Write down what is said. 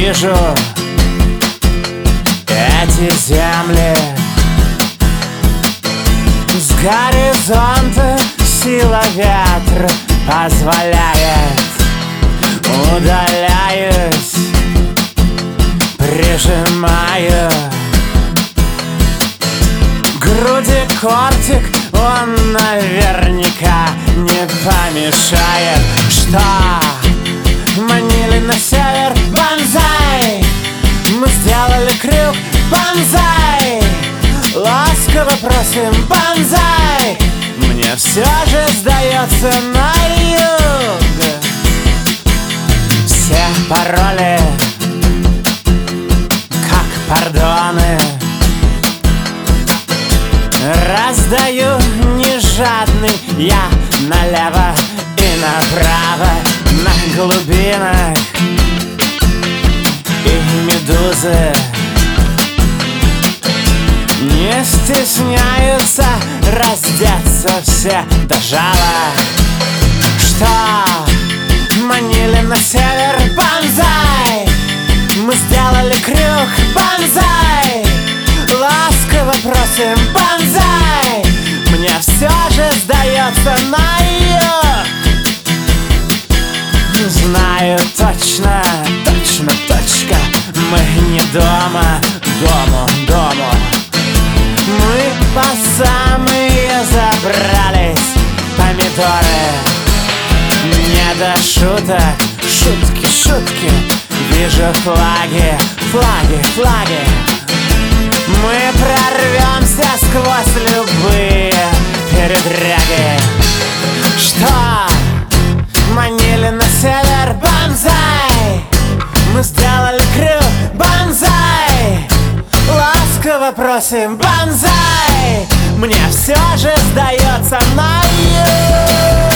вижу эти земли. С горизонта сила ветра позволяет, удаляюсь, прижимаю к груди кортик, он наверняка не помешает. Что манили на север, банзай, мы сделали крюк, банзай, ласково просим, банзай. Мне все же сдается на юг все пароли как пардоны раздаю не жадный я налево и направо, на глубинах и медузы не стесняются раздеться все до жала. Что манили на север, банзай, мы сделали крюк, банзай, ласково просим, банзай. Мне все же сдается на юг. Знаю точно, точно, точка, мы не дома, дому. Мы по самые забрались помидоры. Не до шуток, шутки, вижу флаги. Мы прорвемся сквозь любые передряги. Что манили на север, банзай, мы сделали крюк, банзай, ласково просим, банзай. Мне все же сдается на юг.